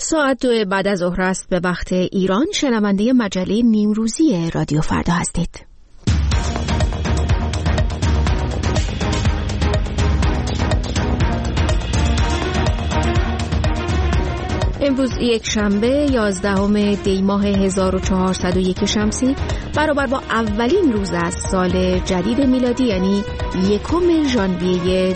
ساعت 2 بعد از ظهر است به وقت ایران. شنونده مجله نیمروزی رادیو فردا هستید. امروز یک شنبه 11 دی ماه 1401 شمسی برابر با اولین روز از سال جدید میلادی یعنی 1 ژانویه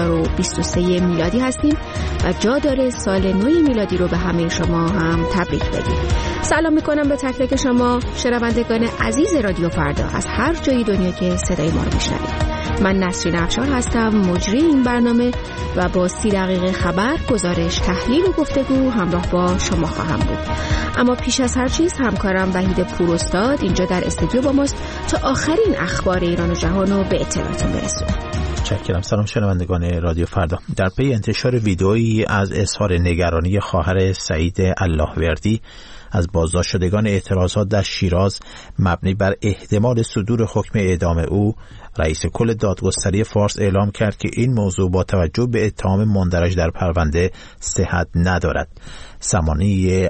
2023 میلادی هستیم و جا داره سال نو میلادی رو به همه شما هم تبریک بگیم. سلام میکنم به تک تک شما شنوندگان عزیز رادیو فردا از هر جای دنیا که صدای ما رو میشنوید. من نسرین افشار هستم، مجری این برنامه و با 30 دقیقه خبر، گزارش، تحلیل و گفتگو همراه با شما خواهم بود. اما پیش از هر چیز همکارم وحید پوراستاد اینجا در استودیو با ماست تا آخرین اخبار ایران و جهان رو به اطلاعتون برسونه. متشکرم. سلام شنوندگان رادیو فردا. در پی انتشار ویدئویی از اظهار نگرانی خواهر سعید اللهوردی از بازداشت شدگان اعتراضات در شیراز مبنی بر احتمال صدور حکم اعدام او، رئیس کل دادگستری فارس اعلام کرد که این موضوع با توجه به اتهام مندرج در پرونده صحت ندارد. سمانی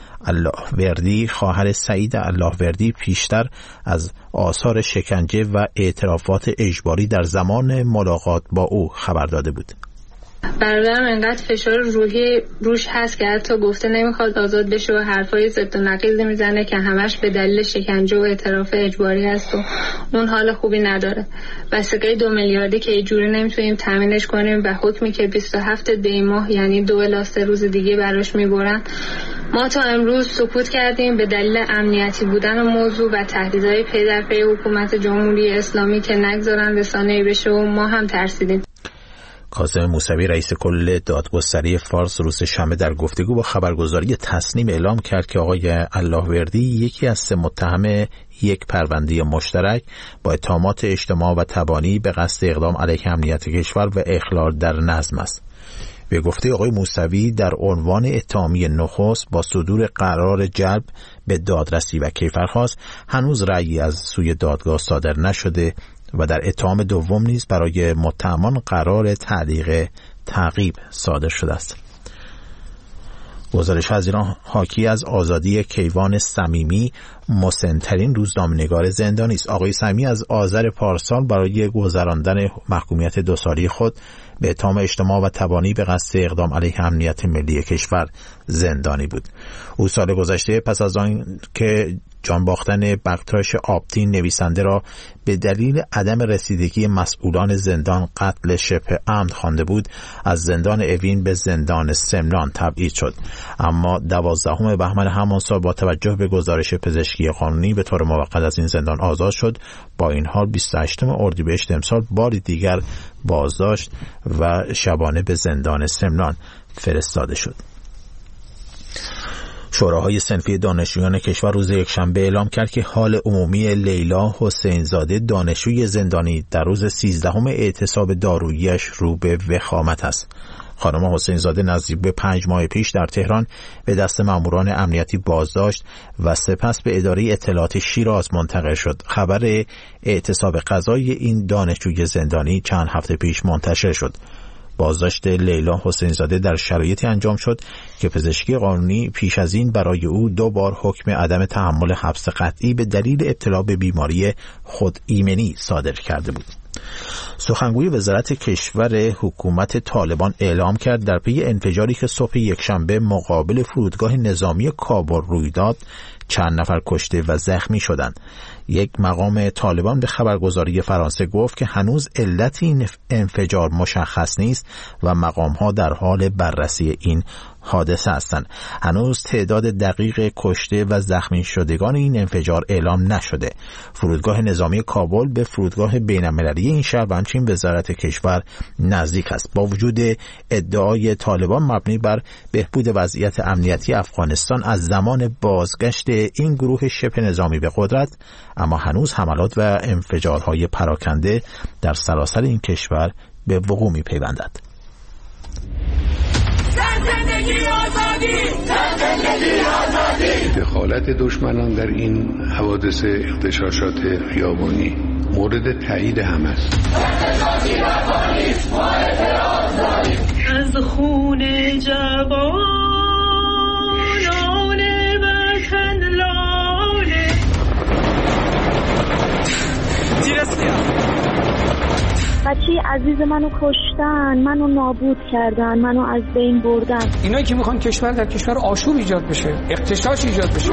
اللهوردی خواهر سعید اللهوردی پیشتر از آثار شکنجه و اعترافات اجباری در زمان ملاقات با او خبر داده بود. برادرم انقدر فشار روحی روش هست که حتی گفته نمیخواد آزاد بشه و حرفای ضد و نقیض میزنه که همش به دلیل شکنجه و اعتراف اجباری هست و اون حال خوبی نداره. بستگی 2 میلیاردی که اینجوری نمیتونیم تامینش کنیم و حکمی که 27 دی ماه یعنی 2 الی 3 روز دیگه براش میبرن. ما تا امروز سکوت کردیم به دلیل امنیتی بودن موضوع و تهدیدهای پی در پی حکومت جمهوری اسلامی که نگذارن رسانه‌ای بشه و ما هم ترسیدیم. کاظم موسوی رئیس کل دادگستری فارس روز شنبه در گفتگو با خبرگزاری تسنیم اعلام کرد که آقای اللهوردی یکی از 3 متهم یک پرونده مشترک با اتهامات اجتماع و تبانی به قصد اقدام علیه امنیت کشور و اخلال در نظم است. به گفته آقای موسوی در عنوان اتهامی نخست با صدور قرار جلب به دادرسی و کیفرخواست هنوز رأیی از سوی دادگاه صادر نشده و در اتهام دوم نیز برای متهمان قرار تعقیب صادر شده است. گزارش از ایران حاکی از آزادی کیوان صمیمی، مسن‌ترین روزنامه‌نگار زندانی است. آقای صمیمی از آذر پارسال برای گذراندن محکومیت 2 ساله خود به اتهام اجتماع و تبانی به قصد اقدام علیه امنیت ملی کشور زندانی بود. او سال گذشته پس از آن که جان باختن بختراش آبتین نویسنده را به دلیل عدم رسیدگی مسئولان زندان قتل شبه عمد خوانده بود، از زندان اوین به زندان سمنان تبعید شد. اما 12 بهمن همان سال با توجه به گزارش پزشکی قانونی به طور موقت از این زندان آزاد شد. با این حال 28 اردیبهشت امسال باری دیگر بازداشت و شبانه به زندان سمنان فرستاده شد. شوراهای صنفی دانشجویان کشور روز یکشنبه اعلام کرد که حال عمومی لیلا حسینزاده دانشجوی زندانی در روز 13 اعتصاب دارویی‌اش رو به وخامت است. خانم حسینزاده نزدیک به 5 ماه پیش در تهران به دست ماموران امنیتی بازداشت و سپس به اداره اطلاعات شیراز منتقل شد. خبر اعتصاب قضایی این دانشجوی زندانی چند هفته پیش منتشر شد. بازداشت لیلا حسینزاده در شرایطی انجام شد که پزشکی قانونی پیش از این برای او 2 بار حکم عدم تحمل حبس قطعی به دلیل ابتلا به بیماری خود ایمنی صادر کرده بود. سخنگوی وزارت کشور حکومت طالبان اعلام کرد در پی انفجاری که صبح یکشنبه مقابل فرودگاه نظامی کابل روی داد چند نفر کشته و زخمی شدند. یک مقام طالبان به خبرگزاری فرانسه گفت که هنوز علت این انفجار مشخص نیست و مقام‌ها در حال بررسی این حادثه هستند. هنوز تعداد دقیق کشته و زخمی شدگان این انفجار اعلام نشده. فرودگاه نظامی کابل به فرودگاه بین‌المللی این شهر و همچنین وزارت کشور نزدیک است. با وجود ادعای طالبان مبنی بر بهبود وضعیت امنیتی افغانستان از زمان بازگشت این گروه شبه نظامی به قدرت، اما هنوز حملات و انفجارهای پراکنده در سراسر این کشور به وقوع می‌پیوندد. دخالت دشمنان در این حوادث اغتشاشات خیابانی مورد تایید هم است. از خون جوان بچه عزیز منو کشتن، منو نابود کردن، منو از بین بردن. اینایی که میخوان کشور در کشور آشوب ایجاد بشه، اغتشاش ایجاد بشه.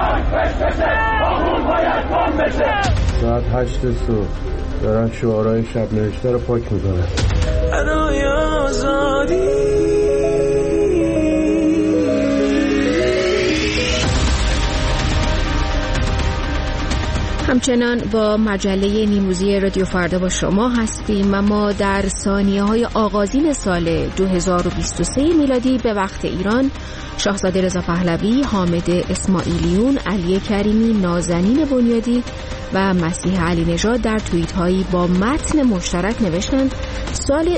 ساعت 8 صبح دارن شعارهای شب نوشته رو پاک میکنن. برای آزادی. همچنان با مجله نیمروزی رادیو فردا با شما هستیم و ما در ثانیه‌های آغازین سال 2023 میلادی به وقت ایران شاهزاده رضا پهلوی، حامد اسماعیلیون، علی کریمی، نازنین بنیادی و مسیح علی نژاد در توییت‌هایی با متن مشترک نوشتند سال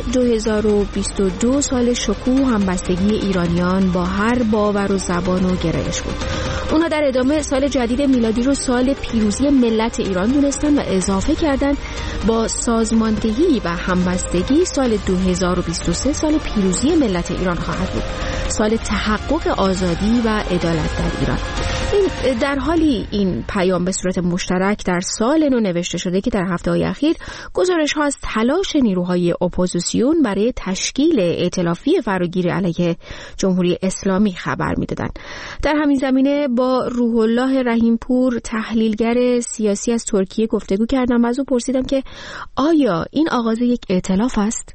2022 سال شکوه و همبستگی ایرانیان با هر باور و زبان و گرایش بود. اونا در ادامه سال جدید میلادی رو سال پیروزی ملت ایران دونستن و اضافه کردن با سازماندهی و همبستگی سال 2023 سال پیروزی ملت ایران خواهد بود، سال تحقق آزادی و عدالت در ایران. این در حالی این پیام به صورت مشترک در سال نو نوشته شده که در هفته‌های اخیر گزارش‌ها از تلاش نیروهای اپوزیسیون برای تشکیل ائتلافی فراگیر علیه جمهوری اسلامی خبر می‌دادند. در همین زمینه با روح الله رحیمپور تحلیلگر سیاسی از ترکیه گفتگو کردم و از او پرسیدم که آیا این آغاز یک ائتلاف است؟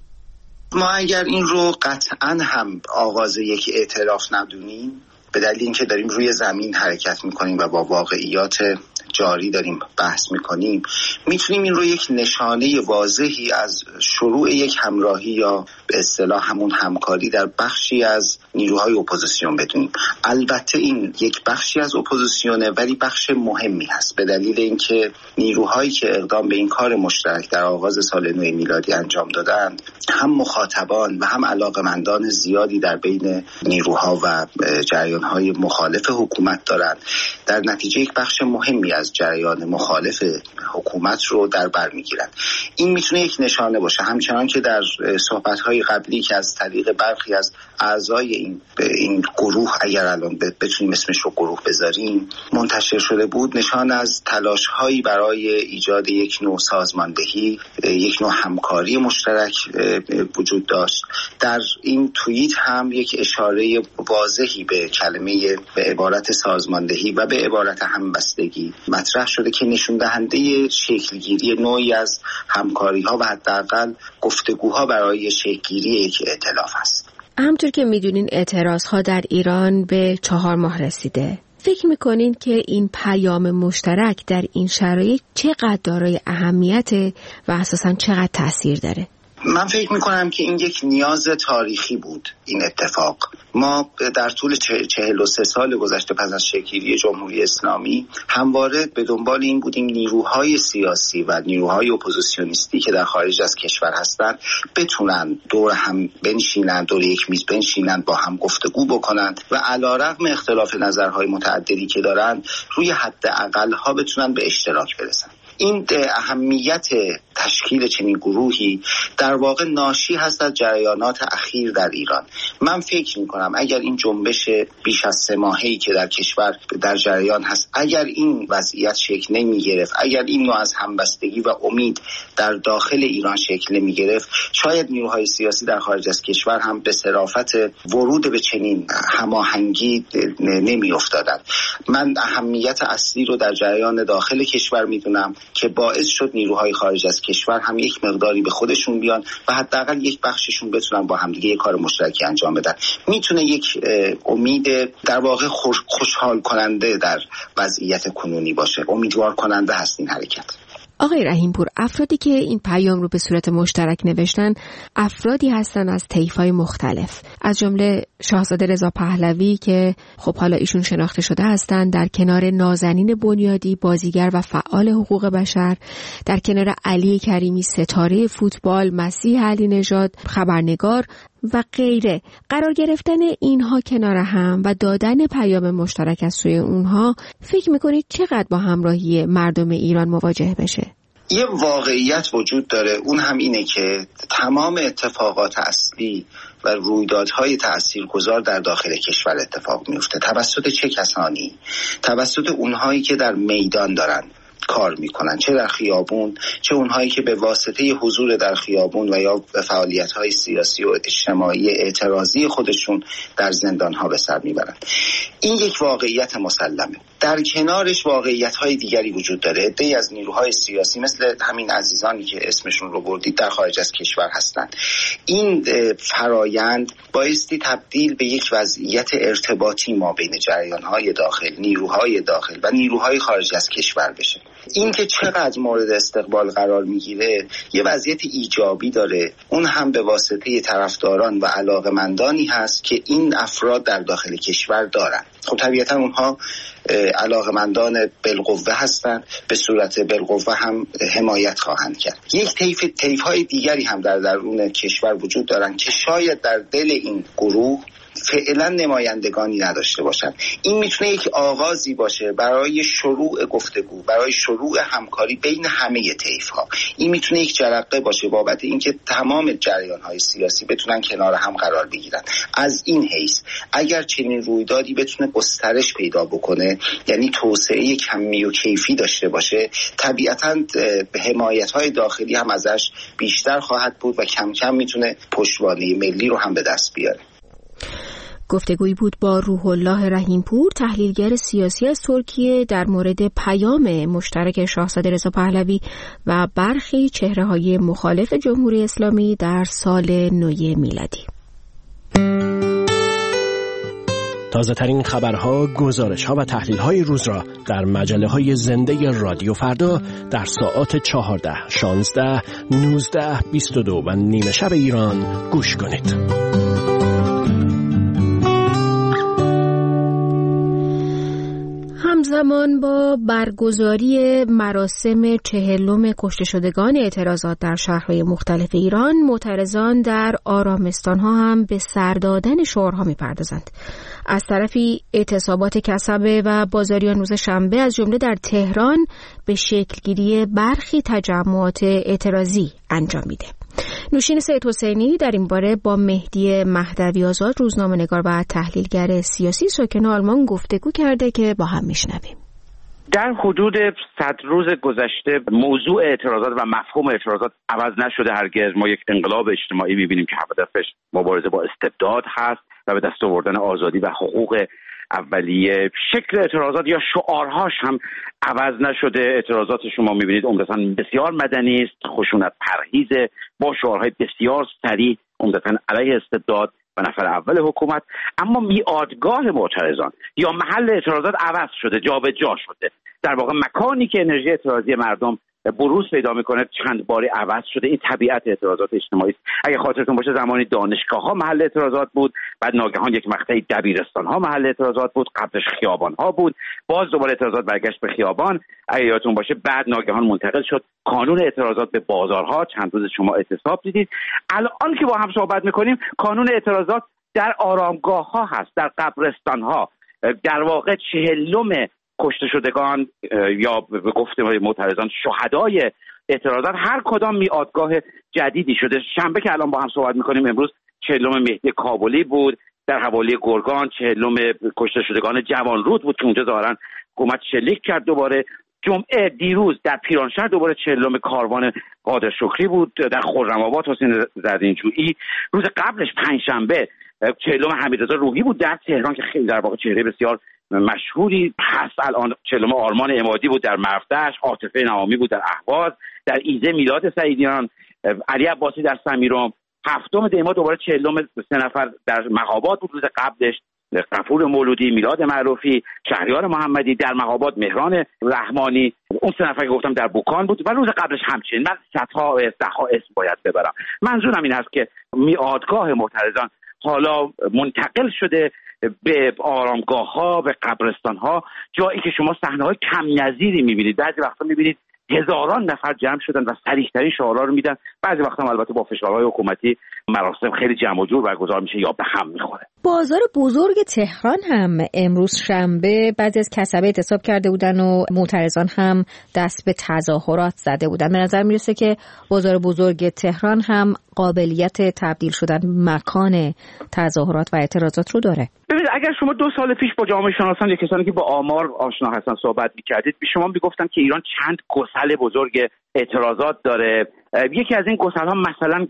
ما اگر این رو قطعاً هم آغاز یک ائتلاف ندونیم، به دلیل اینکه داریم روی زمین حرکت میکنیم و با واقعیات جاری داریم بحث میکنیم، میتونیم این رو یک نشانه واضحی از شروع یک همراهی یا به اصطلاح همون همکاری در بخشی از نیروهای اپوزیسیون بدونیم. البته این یک بخشی از اپوزیسیونه، ولی بخش مهمی هست، به دلیل اینکه نیروهایی که اقدام به این کار مشترک در آغاز سال نو میلادی انجام دادند هم مخاطبان و هم علاقمندان زیادی در بین نیروها و جریانهای مخالف حکومت دارند. در نتیجه یک بخش مهمی از جریان مخالف حکومت رو در بر میگیرند. این میتونه یک نشانه باشه، همچنان که در صحبت‌های قبلی که از طریق برخی از اعضای این گروه، اگر الان بتونیم اسمش رو گروه بذاریم، منتشر شده بود، نشان از تلاش‌هایی برای ایجاد یک نوع سازماندهی، یک نوع همکاری مشترک وجود داشت. در این توییت هم یک اشاره واضحی به کلمه، به عبارت سازماندهی و به عبارت همبستگی مطرح شده که نشون دهنده شکلگیری نوعی از همکاری‌ها و حداقل گفتگوها برای شکلگیری یک ائتلاف است. همونطور که میدونین اعتراضها در ایران به 4 ماه رسیده. فکر میکنین که این پیام مشترک در این شرایط چقدر دارای اهمیت و اساساً چقدر تأثیر داره؟ من فکر میکنم که این یک نیاز تاریخی بود. این اتفاق، ما در طول 43 سال گذشته پس از شکل‌گیری جمهوری اسلامی همواره به دنبال این بودیم نیروهای سیاسی و نیروهای اپوزیسیونیستی که در خارج از کشور هستند بتونن دور هم بنشینن، دور یک میز بنشینن، با هم گفتگو بکنن و علیرغم اختلاف نظرهای متعددی که دارن روی حد اقل‌ها بتونن به اشتراک برسن. این اهمیت تشکیل چنین گروهی در واقع ناشی هست از جریانات اخیر در ایران. من فکر می‌کنم اگر این جنبش بیش از 3 ماهه‌ای که در کشور در جریان هست، اگر این وضعیت شکل نمی‌گرفت، اگر این نوع از همبستگی و امید در داخل ایران شکل نمی‌گرفت، شاید نیروهای سیاسی در خارج از کشور هم به صرافت ورود به چنین هماهنگی نمی‌افتادند. من اهمیت اصلی رو در جریان داخل کشور می‌دونم که باعث شد نیروهای خارج از کشور هم یک مقداری به خودشون بیان و حداقل یک بخششون بتونن با همدیگه یک کار مشترکی انجام بدن. میتونه یک امید در واقع خوشحال کننده در وضعیت کنونی باشه، امیدوار کننده هست این حرکت. آقای رحیمپور، افرادی که این پیام رو به صورت مشترک نوشتن افرادی هستن از طیف‌های مختلف، از جمله شاهزاده رضا پهلوی که خب حالا ایشون شناخته شده هستن، در کنار نازنین بنیادی بازیگر و فعال حقوق بشر، در کنار علی کریمی ستاره فوتبال، مسیح علی نژاد خبرنگار و غیره. قرار گرفتن اینها کنار هم و دادن پیام مشترک از سوی اونها فکر میکنید چقدر با همراهی مردم ایران مواجه بشه؟ یه واقعیت وجود داره، اون هم اینه که تمام اتفاقات اصلی و رویدادهای تأثیرگذار در داخل کشور اتفاق میفته. توسط چه کسانی؟ توسط اونهایی که در میدان دارن، کار میکنن، چه در خیابون چه اونهایی که به واسطه حضور در خیابون و یا به فعالیت‌های سیاسی و اجتماعی اعتراضی خودشون در زندان‌ها به سر میبرن. این یک واقعیت مسلمه. در کنارش واقعیت‌های دیگری وجود داره. عده‌ای از نیروهای سیاسی مثل همین عزیزانی که اسمشون رو بردید در خارج از کشور هستند. این فرایند بایستی تبدیل به یک وضعیت ارتباطی ما بین جریان‌های داخل، نیروهای داخل و نیروهای خارج از کشور بشه. این که چقدر مورد استقبال قرار میگیره یه وضعیت ایجابی داره، اون هم به واسطه طرفداران و علاقمندانی هست که این افراد در داخل کشور دارن. خب طبیعتا اونها علاقمندان بالقوه هستند، به صورت بالقوه هم حمایت خواهند کرد. یک طیف‌های دیگری هم در درون کشور وجود دارن که شاید در دل این گروه فعلا نمایندگانی نداشته باشند. این میتونه یک آغازی باشه برای شروع گفتگو، برای شروع همکاری بین همه طیف‌ها. این میتونه یک جرقه باشه بابت اینکه تمام جریان‌های سیاسی بتونن کنار هم قرار بگیرن. از این حیث اگر چنین رویدادی بتونه گسترش پیدا بکنه، یعنی توسعه کمی و کیفی داشته باشه، طبیعتاً حمایت‌های داخلی هم ازش بیشتر خواهد بود و کم کم میتونه پشتوانه ملی رو هم به دست بیاره. گفتگویی بود با روح الله رحیمپور، تحلیلگر سیاسی از ترکیه، در مورد پیام مشترک شاهزاده رضا پهلوی و برخی چهره‌های مخالف جمهوری اسلامی در سال نو میلادی. تازه‌ترین خبرها، گزارش‌ها و تحلیل‌های روز را در مجله‌های زنده رادیو فردا در ساعات 14، 16، 19، 22 و نیمه شب ایران گوش کنید. همزمان با برگزاری مراسم 40 کشته شدگان اعتراضات در شهرهای مختلف ایران، معترضان در آرامستان‌ها هم به سر دادن شعارها می‌پردازند. از طرفی اعتصابات کسبه و بازاریان روز شنبه از جمله در تهران به شکلگیری برخی تجمعات اعتراضی انجام میده. نوشین سید حسینی در این باره با مهدی مهدوی آزاد، روزنامه‌نگار و تحلیلگر سیاسی ساکن آلمان گفتگو کرده که با هم میشنویم. در حدود 100 روز گذشته موضوع اعتراضات و مفهوم اعتراضات عوض نشده هرگز. ما یک انقلاب اجتماعی می‌بینیم که هدفش مبارزه با استبداد هست و به دست آوردن آزادی و حقوق اولیه. شکل اعتراضات یا شعارهاش هم عوض نشده. اعتراضات شما می‌بینید عمدتاً بسیار مدنی است، خشونت پرهیز، با شعارهای بسیار صریح عمدتاً علیه استبداد و نفر اول حکومت. اما میادگاه معترضان یا محل اعتراضات عوض شده، جابجا شده. در واقع مکانی که انرژی اعتراضی مردم بروز پیدا میکنه چند باری عوض شده. این طبیعت اعتراضات اجتماعی است. اگه خاطرتون باشه زمانی دانشگاه‌ها محل اعتراضات بود، بعد ناگهان یک مقطعی دبیرستان‌ها محل اعتراضات بود، قبلش خیابان‌ها بود، باز دوباره اعتراضات برگشت به خیابان. اگه یادتون باشه بعد ناگهان منتقل شد قانون اعتراضات به بازارها. چند روز شما اعتصاب دیدید. الان که با هم صحبت میکنیم قانون اعتراضات در آرامگاه‌ها هست، در قبرستان‌ها. در واقع 40 کشته شدگان یا به گفته معترضان شهدای اعتراضات هر کدام میادگاه جدیدی شده. شنبه که الان با هم صحبت میکنیم امروز 40 مهدی کابلی بود در حوالی گرگان، 40 کشته شدگان جوانرود بود که اونجا ظاهرا حکومت شلیک کرد. دوباره جمعه دیروز در پیرانشهر دوباره 40 کاروان قادر شکری بود. در خرم‌آباد حسین زرینجویی. روز قبلش پنجشنبه 40 حمیدرضا روحی بود در تهران که خیلی در واقع چهره بسیار مشهوری هست. الان 40 آرمان عمادی بود در مرفدش، عاطفه نوامی بود در اهواز، در ایزه میلاد سعیدیان، علی عباسی در سمیرام. 7 دی‌ماه دوباره 40 3 نفر در مهاباد بود. روز قبلش غفور مولودی، میلاد معروفی، شهریار محمدی در مهاباد، مهران رحمانی، اون 3 نفر که گفتم در بوکان بود و روز قبلش همچنین. من صدها اسم باید ببرم. منظورم این است که میادگاه معترضان حالا منتقل شده به آرامگاه‌ها، به قبرستان‌ها، جایی که شما صحنه‌های کم نظیری می‌بینید. بعضی وقتا می‌بینید هزاران نفر جمع شدن و صریح‌ترین شعارها رو میدن. بعضی وقتا البته با فشارهای حکومتی مراسم خیلی جمع و جور برگزار میشه یا به هم میخوره. بازار بزرگ تهران هم امروز شنبه بعضی از کسبه اعتصاب کرده بودن و معترضان هم دست به تظاهرات زده بودن. به نظر میرسه که بازار بزرگ تهران هم قابلیت تبدیل شدن مکان تظاهرات و اعتراضات رو داره. ببینید اگر شما 2 سال پیش با جامعه شناسان یا کسانی که با آمار آشنا هستن صحبت می‌کردید، به شما میگفتن که ایران چند گسل بزرگ اعتراضات داره. یکی از این گسل‌ها مثلا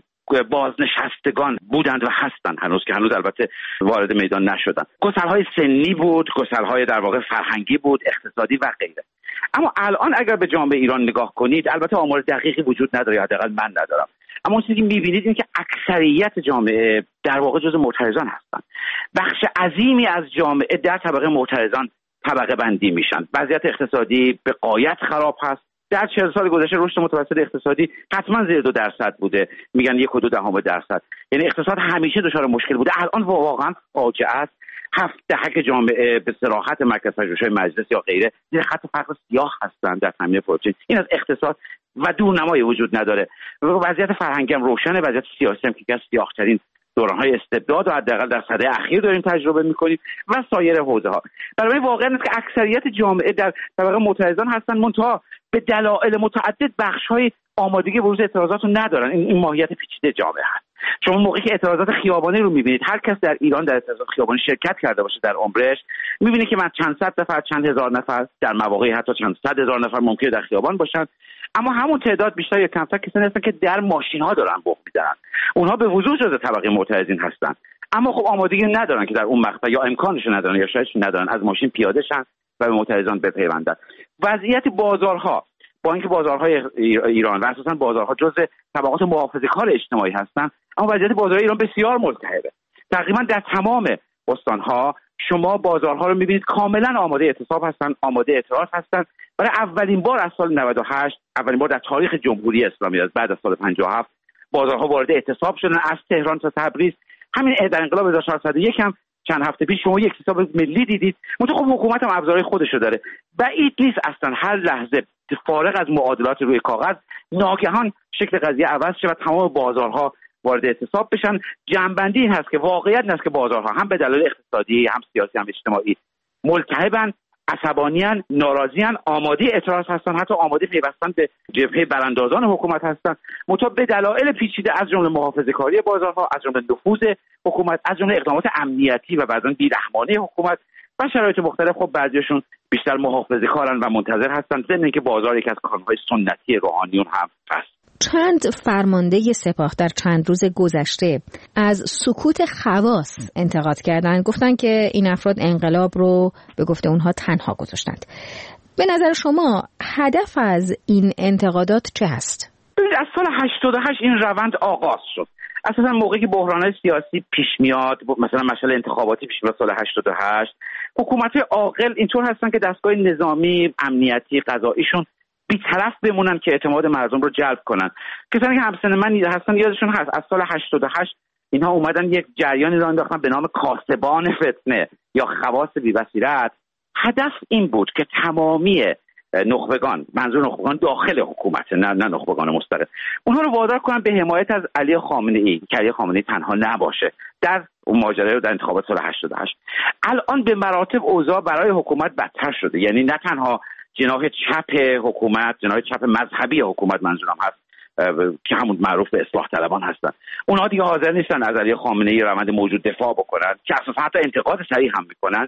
بازنشستگان بودند و هستند هنوز البته وارد میدان نشدن. گسل‌های سنی بود، گسل‌های در واقع فرهنگی بود، اقتصادی و غیره. اما الان اگر به جامعه ایران نگاه کنید، البته آمار دقیقی وجود نداره، حداقل من ندارم، اما اون چیزی که می‌بینید این که اکثریت جامعه در واقع جزء معترضان هستند. بخش عظیمی از جامعه در طبقه معترضان طبقه بندی میشن. وضعیت اقتصادی به غایت خراب هست. در 40 سال گذشته رشد متوسط اقتصادی حتما زیر 2% بوده، میگن 1.2%. یعنی اقتصاد همیشه دچار مشکل بوده. الان واقعا فاجعه است. 7 دهک جامعه به صراحت مرکز پژوهش‌های مجلس یا غیره زیر خط فقر سیاه هستند در تامین پروتئین. این از اقتصاد و دورنمایی وجود نداره. وضعیت فرهنگی هم روشنه، وضعیت سیاسی هم که از سیاه‌ترین دوران‌های استبداد و حداقل در سده اخیر داریم تجربه می‌کنیم و سایر حوزه‌ها. برای واقعا است که اکثریت جامعه در طبقه معترضان هستند، منتها به دلایل متعدد بخش‌های آمادگی بروز اعتراضات رو ندارن. این ماهیت پیچیده جامعه هست. شما موقعی که اعتراضات خیابانی رو می‌بینید، هر کس در ایران در اعتراضات خیابانی شرکت کرده باشه در عمرش، می‌بینه که من چند صد نفر، چند هزار نفر، در مواقعی حتی چند صد هزار نفر ممکنه در خیابان باشن، اما همون تعداد بیشتر یا کمتر کسانی هستن که در ماشین‌ها دارن بوق می‌زنن. اونها به وضوح جزء طبقه معترضین هستن، اما خب آمادگی ندارن که در اون مقطع یا امکانش ندارن یا شاید ندارن از ماشین پیاده شن و به معترضان بپیوندن. وضعیت بازارها، با اینکه بازارهای ایران و اساساً بازارها جزء طبقات محافظه‌کار اجتماعی هستن، اما وضعیت بازارهای ایران بسیار ملتهبه. تقریبا در تمام استان‌ها شما بازارها رو می‌بینید کاملا آماده اعتصاب هستن، آماده اعتراض هستن. برای اولین بار از سال 98، اولین بار در تاریخ جمهوری اسلامی از بعد از سال 57 بازارها وارد اعتصاب شدن، از تهران تا تبریز. همین در انقلاب 1401 هم چند هفته پیش شما یک اعتصاب ملی دیدید. منتها حکومت هم ابزارهای خودشو داره. بعید نیست اصلا هر لحظه فارغ از معادلات روی کاغذ ناگهان شکل قضیه عوض شه و تمام بازارها وارد اعتصاب بشن. جنبندی این هست که واقعیت این هست که بازارها هم به دلایل اقتصادی، هم سیاسی، هم اجتماعی ملتهبن، عصبانیان، ناراضیان، آماده اعتراض هستن، حتی آماده پیوستن به جبهه براندازان حکومت هستن. منتها به دلایل پیچیده از جمله محافظه‌کاری بازارها، از جمله نفوذ حکومت، از جمله اقدامات امنیتی و بعضا بی‌رحمانه حکومت و شرایط مختلف، خب بعضیشون بیشتر محافظه‌کارن و منتظر هستن، ضمن اینکه بازار یکی از کارهای سنتی روحانیون هم هست. چند فرمانده سپاه در چند روز گذشته از سکوت خواص انتقاد کردند. گفتن که این افراد انقلاب رو به گفته اونها تنها گذاشتند. به نظر شما هدف از این انتقادات چه هست؟ از سال 88 این روند آغاز شد. اساسا موقعی که بحران‌های سیاسی پیش میاد، مثلا مشعل انتخاباتی پیش میاد سال 88، حکومت‌های عاقل اینطور هستن که دستگاه نظامی، امنیتی، قضاییشون بی‌طرف بمونن که اعتماد مردم رو جلب کنن. کسانی که همسن من هستن یادشون هست از سال 88 اینها اومدن یک جریانی را انداختن به نام کاسبان فتنه یا خواص بی‌بصیرت. هدف این بود که تمامی نخبگان، منظور نخبگان داخل حکومت، نه نخبگان مستقل، اونها رو وادار کنن به حمایت از علی خامنه‌ای که علی خامنه‌ای تنها نباشه در ماجرای در انتخابات سال 88. الان به مراتب اوضاع برای حکومت بدتر شده. یعنی نه تنها جناح چپ حکومت، جناح چپ مذهبی حکومت منظورم هست که همون معروف به اصلاح طلبان هستن، اونها دیگه حاضر نیستن از علی خامنه‌ای روند موجود دفاع بکنن، که اساسا حتی انتقاد صریح هم میکنن.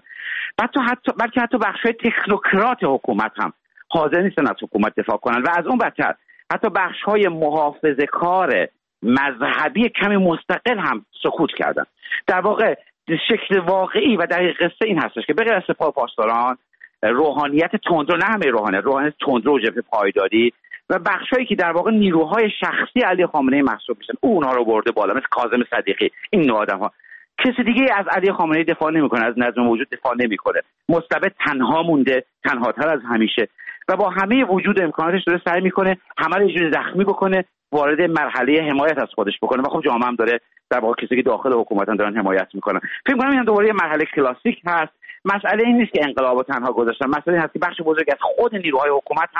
بلکه حتی بخشای تکنوکرات حکومت هم حاضر نیستن از حکومت دفاع کنن و از اون بدتر حتی بخش‌های محافظه‌کار مذهبی کمی مستقل هم سکوت کردن. در واقع شکل واقعی و دقیق قصه این هستش که بغیر از سپاه پاسداران، روحانیت تندرو، نه همه روحانیت تندرو و جبهه پایداری و بخشایی که در واقع نیروهای شخصی علی خامنه‌ای محسوب میشن، اونها رو برده بالا، مثل کاظم صدیقی. این نوع آدم‌ها کسی دیگه از علی خامنه‌ای دفاع نمی‌کنه، از نظم موجود دفاع نمی‌کنه. مستبد تنها مونده، تنهاتر از همیشه و با همه وجود امکاناتش داره سعی می‌کنه همه رو یه جوری زخمی بکنه، وارد مرحله حمایت از خودش بکنه و خب جامعه هم داره در واقع کسی که داخل حکومتن دارن حمایت می‌کنن. فکر می‌کنم این دوباره یه مرحله کلاسیک هست. مسئله این نیست که انقلابو تنها گذاشتن، مسئله این هست که بخش بزرگی از خود نیروهای حکومت هم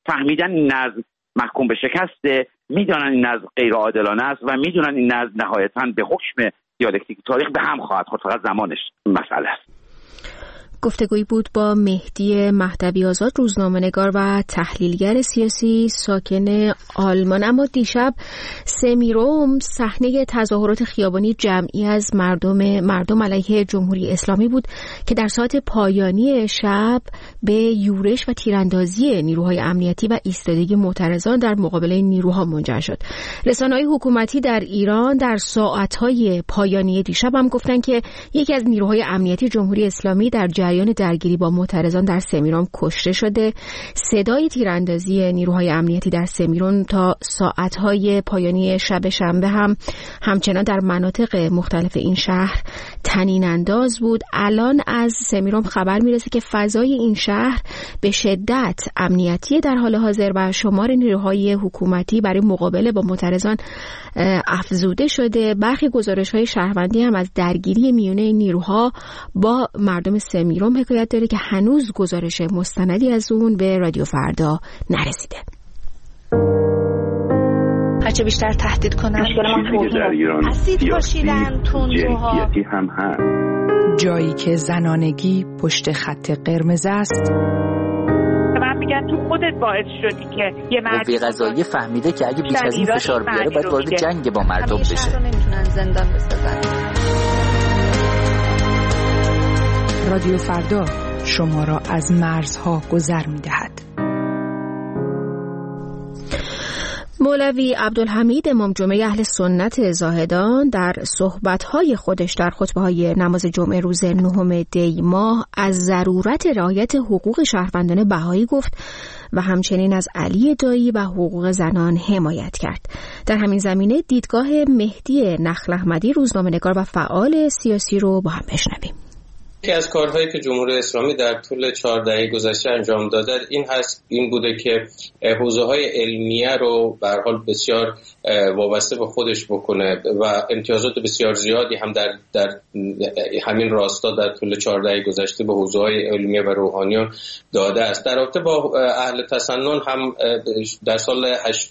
فهمیدن این نظم محکوم به شکسته، میدونن این نظم غیر عادلانه است و میدونن این نظم نهایتاً به حکم دیالکتیک تاریخ به هم خواهد خورد، فقط زمانش مسئله است. گفتگویی بود با مهدی مهدوی آزاد، روزنامه‌نگار و تحلیلگر سیاسی ساکن آلمان. اما دیشب سمیروم صحنه تظاهرات خیابانی جمعی از مردم علیه جمهوری اسلامی بود که در ساعت پایانی شب به یورش و تیراندازی نیروهای امنیتی و ایستادگی معترضان در مقابل نیروها منجر شد. رسانه‌های حکومتی در ایران در ساعت‌های پایانی دیشب هم گفتند که یکی از نیروهای امنیتی جمهوری اسلامی در جریان درگیری با معترضان در سمیرون کشته شده. صدای تیراندازی نیروهای امنیتی در سمیرون تا ساعت‌های پایانی شب شنبه همچنان در مناطق مختلف این شهر طنین انداز بود. الان از سمیرون خبر میرسه که فضای این شهر به شدت امنیتی در حال حاضر و شمار نیروهای حکومتی برای مقابله با معترضان افزوده شده. برخی گزارش‌های شهروندی هم از درگیری میونه نیروها با مردم سمیرون حکایت داره که هنوز گزارش مستندی از اون به رادیو فردا نرسیده. هرچه بیشتر تهدید کنن اسید پاشیدن تندروها هم هست. جایی که زنانگی پشت خط قرمز است. من میگم تو خودت باعث شدی که یه مردی قضایی فهمیده که اگه بیش از این فشار بیاره باید وارد جنگ با مردم بشه. نمیتونن زندان بسازن. رادیو فردا شما را از مرزها گذر می‌دهد. مولوی عبدالحمید امام جمعه اهل سنت زاهدان در صحبت‌های خودش در خطبه‌های نماز جمعه روز 9 دی ماه از ضرورت رعایت حقوق شهروندان بهایی گفت و همچنین از علی دایی و حقوق زنان حمایت کرد. در همین زمینه دیدگاه مهدی نخل احمدی، روزنامه‌نگار و فعال سیاسی رو با هم بشنویم. یکی از کارهایی که جمهوری اسلامی در طول 4 دهه گذشته انجام داده این بوده که حوزه‌های علمیه رو به هر حال بسیار وابسته به خودش بکنه و امتیازات بسیار زیادی هم در همین راستا در طول 4 دهه گذشته به حوزه‌های علمیه و روحانیون داده است. در رابطه با اهل تسنن هم در سال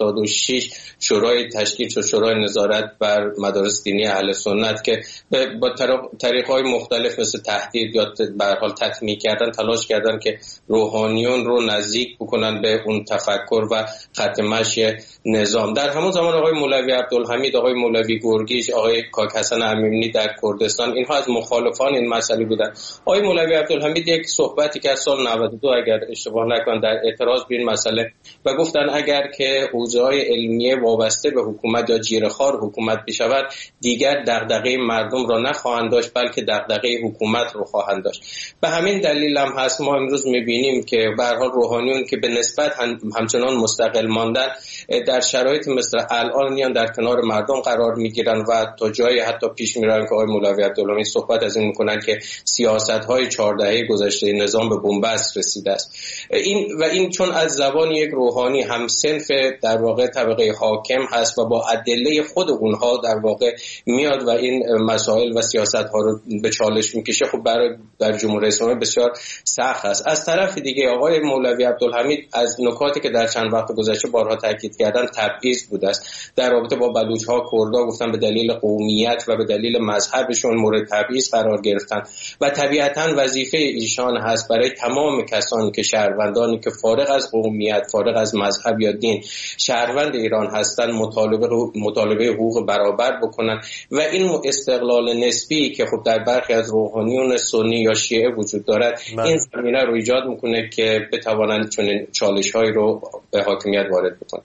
86 شورای تشکیل شد، شورای نظارت بر مدارس دینی اهل سنت که با طریق‌های مختلف مثل تهدید یا به هر حال تطمیع کردن تلاش کردن که روحانیون رو نزدیک بکنن به اون تفکر و خط مشی نظام. در همون زمان آقای مولوی عبدالحمید، آقای مولوی گرگیش، آقای کاک حسن امیمنی در کردستان اینها از مخالفان این مسئله بودن. آقای مولوی عبدالحمید یک صحبتی که از سال 92 اگر اشتباه نکنم در اعتراض به این مسئله و گفتن اگر که حوزه‌های علمیه وابسته به حکومت یا جیره‌خوار حکومت بشود دیگر دغدغه مردم را نخواهند داشت بلکه دغدغه حکومت رو خواهند داشت. به همین دلیل هم هست ما امروز می‌بینیم که به هر حال روحانیون که به نسبت همچنان مستقل ماندن در شرایط مثل الان میان در کنار مردم قرار میگیرن و تا جایی حتی پیش میرن که آقای مولوی عبدالحمید صحبت از این میکنن که سیاست‌های 4 دهه گذشته نظام به بنبست رسیده است. این چون از زبان یک روحانی هم صنف در واقع طبقه حاکم هست و با ادله خود اونها در واقع میاد و این مسائل و سیاست‌ها رو به چالش میکشه، خب برای در جمهوری اسلامی بسیار سخت است. از طرف دیگه آقای مولوی عبدالحمید از نکاتی که در چند وقت گذشته بارها تاکید کردن تبعیض بوده است. در رابطه با بلوچ‌ها، کردها گفتن به دلیل قومیت و به دلیل مذهبشون مورد تبعیض قرار گرفتن و طبیعتاً وظیفه ایشان هست برای تمام کسانی که شهروندانی که فارغ از قومیت، فارغ از مذهب یا دین شهروند ایران هستند مطالبه حقوق برابر بکنن و این استقلال نسبی که خب در برخی از روحانیون سنی یا شیعه وجود دارد این زمینه رو ایجاد میکنه که بتوانند چنین چالش‌هایی رو به حاکمیت وارد بکنن.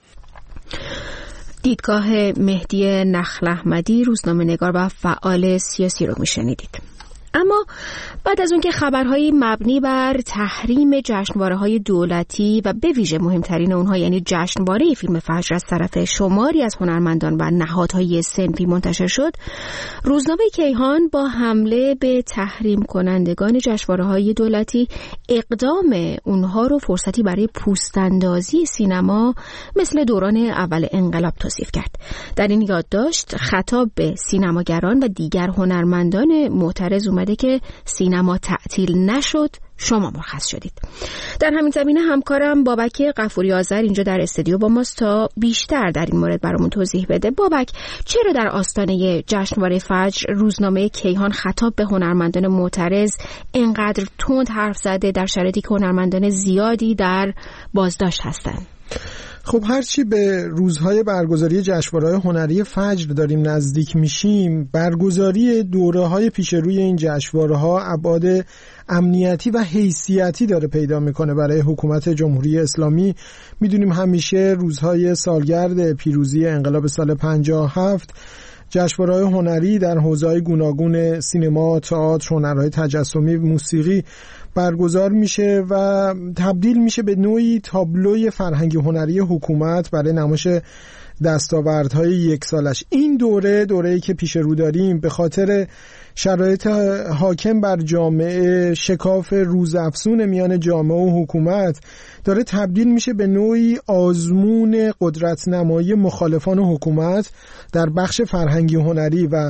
دیدگاه مهدی نخل احمدی، روزنامه‌نگار و فعال سیاسی رو میشنیدید. اما بعد از اون که خبرهای مبنی بر تحریم جشنواره‌های دولتی و به ویژه مهمترین اونها یعنی جشنواره فیلم فجر از طرف شماری از هنرمندان و نهادهای صنفی منتشر شد، روزنامه کیهان با حمله به تحریم کنندگان جشنواره‌های دولتی اقدام اونها رو فرصتی برای پوست‌اندازی سینما مثل دوران اول انقلاب توصیف کرد. در این یادداشت خطاب به سینماگران و دیگر هنرمندان معترض اومده اومده که سینما تعطیل نشد، شما مرخص شدید. در همین زمینه همکارم بابک غفوری آذر اینجا در استودیو با ماست تا بیشتر در این مورد برامون توضیح بده. بابک، چرا در آستانه جشنواره فجر روزنامه کیهان خطاب به هنرمندان معترض اینقدر تند حرف زده در شرایطی که هنرمندان زیادی در بازداشت هستند؟ خب هرچی به روزهای برگزاری جشنواره‌های هنری فجر داریم نزدیک میشیم، برگزاری دوره‌های پیش روی این جشنواره‌ها ابعاد امنیتی و حیثیتی داره پیدا میکنه برای حکومت جمهوری اسلامی. میدونیم همیشه روزهای سالگرد پیروزی انقلاب سال 57 جشنواره‌های هنری در حوزه‌های گوناگون سینما، تئاتر، هنرهای تجسمی، موسیقی برگزار میشه و تبدیل میشه به نوعی تابلوی فرهنگی هنری حکومت برای نمایش دستاوردهای یک سالش. این دوره‌ای که پیش رو داریم به خاطر شرایط حاکم بر جامعه، شکاف روزافزون میان جامعه و حکومت داره تبدیل میشه به نوعی آزمون قدرت نمایی مخالفان حکومت در بخش فرهنگی هنری و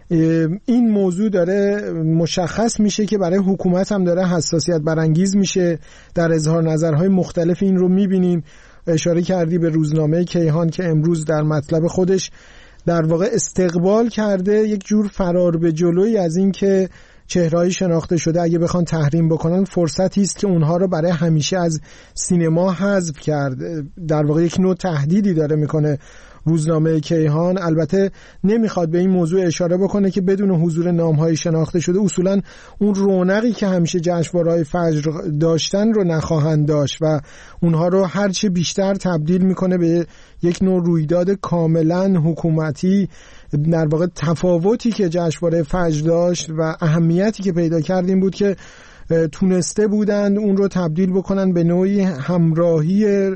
این موضوع داره مشخص میشه که برای حکومت هم داره حساسیت برانگیز میشه. در اظهار نظرهای مختلف این رو میبینیم. اشاره کردی به روزنامه کیهان که امروز در مطلب خودش در واقع استقبال کرده یک جور فرار به جلوی از این که چهره‌های شناخته شده اگه بخوان تحریم بکنن فرصتی است که اونها رو برای همیشه از سینما حذف کرد. در واقع یک نوع تهدیدی داره میکنه روزنامه کیهان. البته نمیخواد به این موضوع اشاره بکنه که بدون حضور نام‌های شناخته شده اصولاً اون رونقی که همیشه جشنواره‌های فجر داشتن رو نخواهند داشت و اونها رو هرچه بیشتر تبدیل میکنه به یک نوع رویداد کاملاً حکومتی. در واقع تفاوتی که جشنواره فجر داشت و اهمیتی که پیدا کرد این بود که تونسته بودند اون رو تبدیل بکنن به نوعی همراهی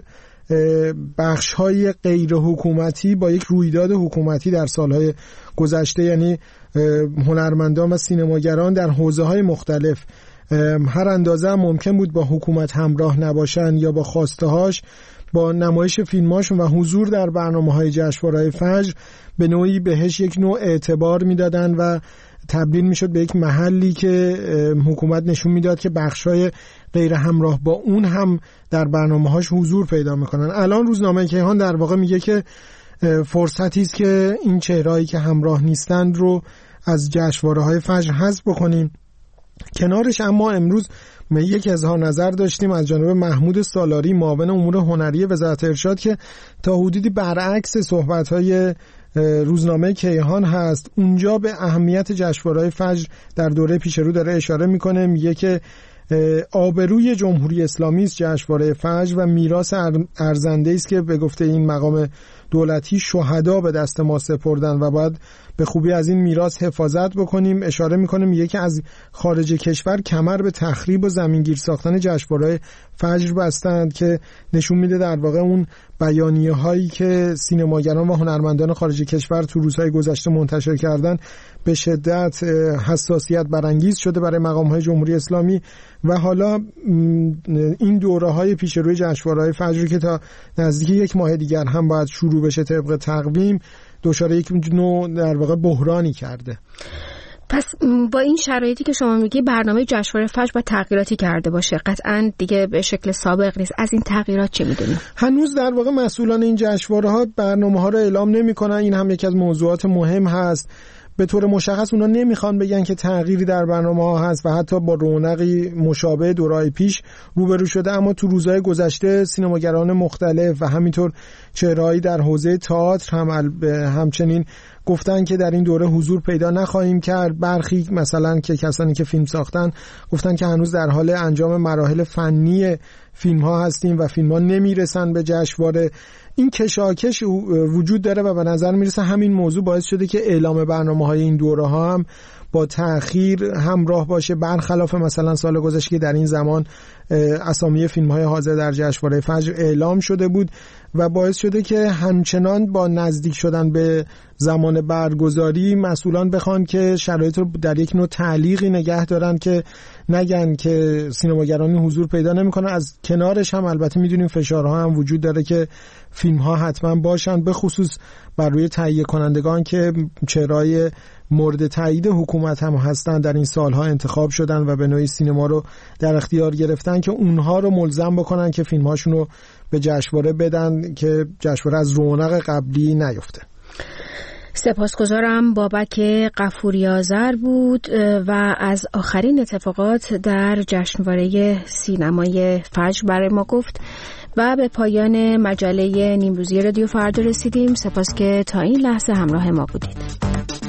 بخش‌های غیر حکومتی با یک رویداد حکومتی در سالهای گذشته، یعنی هنرمندان و سینماگران در حوزه‌های مختلف هر اندازه ممکن بود با حکومت همراه نباشن یا با خواسته‌هاش با نمایش فیلماشون و حضور در برنامه‌های جشنواره فجر به نوعی بهش یک نوع اعتبار میدادن و تبدیل میشد به یک محلی که حکومت نشون میداد که بخشای غیر همراه با اون هم در برنامه‌هاش حضور پیدا میکنن. الان روزنامه کیهان در واقع میگه که فرصتی است که این چهرهایی که همراه نیستند رو از جشنواره‌های فجر حذف بکنیم. کنارش اما امروز یک اظهار نظر داشتیم از جانب محمود سالاری معاون امور هنری وزارت ارشاد که تا حدودی برعکس صحبت‌های روزنامه کیهان هست. اونجا به اهمیت جشنواره‌های فجر در دوره پیش رو داره اشاره میکنه، میگه که آبروی جمهوری اسلامی است جشنواره فجر و میراث ارزنده است که به گفته این مقام دولتی شهدا به دست ما سپردن و باید به خوبی از این میراث حفاظت بکنیم. اشاره میکنه میگه که از خارج کشور کمر به تخریب و زمینگیر ساختن جشنواره فجر بستند که نشون میده در واقع اون بیانیه هایی که سینماگران و هنرمندان خارج کشور تو روزهای گذشته منتشر کردن به شدت حساسیت برانگیز شده برای مقام های جمهوری اسلامی و حالا این دوره های پیش روی جشنواره فجر که تا نزدیک یک ماه دیگر هم باید شروع بشه طبق تقویم دچار یک نوع در واقع بحرانی کرده. پس با این شرایطی که شما میگی برنامه جشنواره فجر با تغییراتی کرده باشه، قطعاً دیگه به شکل سابق نیست. از این تغییرات چه میدونید؟ هنوز در واقع مسئولان این جشنواره ها برنامه ها رو اعلام نمیکنن. این هم یکی از موضوعات مهم هست. به طور مشخص اونا نمیخوان بگن که تغییری در برنامه ها هست و حتی با رونقی مشابه دورهای پیش روبرو شده، اما تو روزهای گذشته سینماگران مختلف و همینطور چهرهایی در حوزه تئاتر همچنین گفتن که در این دوره حضور پیدا نخواهیم کرد. برخی مثلا که کسانی که فیلم ساختن گفتن که هنوز در حال انجام مراحل فنی فیلم ها هستیم و فیلم ها نمیرسن به جشنواره. این کشاکش وجود داره و به نظر میرسه همین موضوع باعث شده که اعلام برنامه‌های این دوره ها هم با تأخیر همراه باشه، برخلاف مثلا سال گذشته که در این زمان اسامی فیلم‌های حاضر در جشنواره فجر اعلام شده بود و باعث شده که همچنان با نزدیک شدن به زمان برگزاری مسئولان بخوان که شرایط رو در یک نوع تعلیقی نگه دارن که نگن که سینماگرانی حضور پیدا نمی‌کنن. از کنارش هم البته می‌دونیم فشارها هم وجود داره که فیلم‌ها حتما باشن، به خصوص بر روی تهیه کنندگان که چهره‌های مورد تایید حکومت هم هستن در این سالها انتخاب شدن و به نوعی سینما رو در اختیار گرفتن که اونها رو ملزم بکنن که فیلم‌هاشون رو به جشنواره بدن که جشنواره از رونق قبلی نیفته. سپاسگزارم. بابک غفوری آذر بود و از آخرین اتفاقات در جشنواره سینمای فجر برای ما گفت و به پایان مجله نیمروزی رادیو فردا رسیدیم. سپاس که تا این لحظه همراه ما بودید.